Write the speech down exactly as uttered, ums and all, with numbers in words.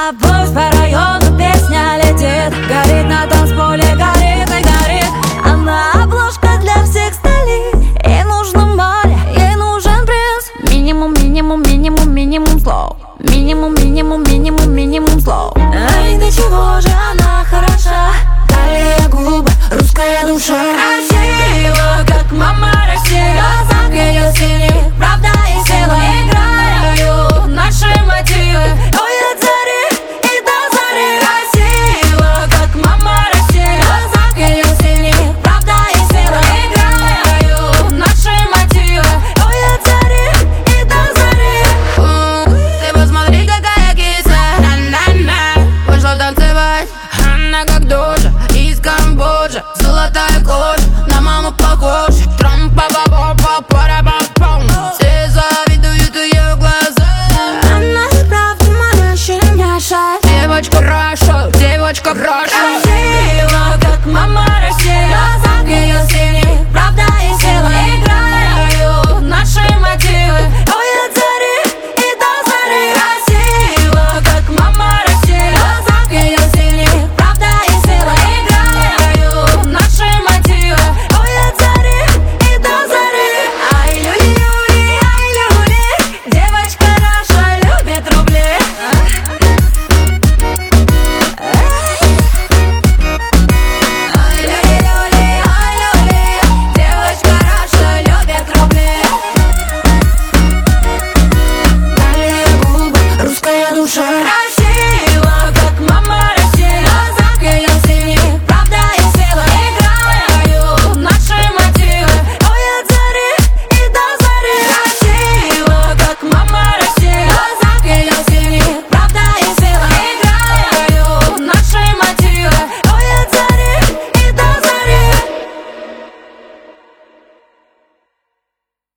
А пусть по району песня летит, горит на танцполе, горит и горит. Она обложка для всех столиц. Ей нужно море, ей нужен принц. Минимум, минимум, минимум, минимум слов. Минимум, минимум, минимум, минимум слов. Ай, до чего же она хороша. Талия, губы, русская душа. Красиво, как мама Россия. Глаза ее синих, правда и сила. Играют наши мотивы. Ой, от зари и до зари. Красиво, как мама Россия. Глаза ее синих, правда и сила. Играют наши мотивы. Ой, от зари и до зари. Ты посмотри, какая кисля. На-на-на. Вышла танцевать. Она как дожа из Камбоджи. Золотая кожа, на маму похожа. Трампа-па-па-па-па-па-па.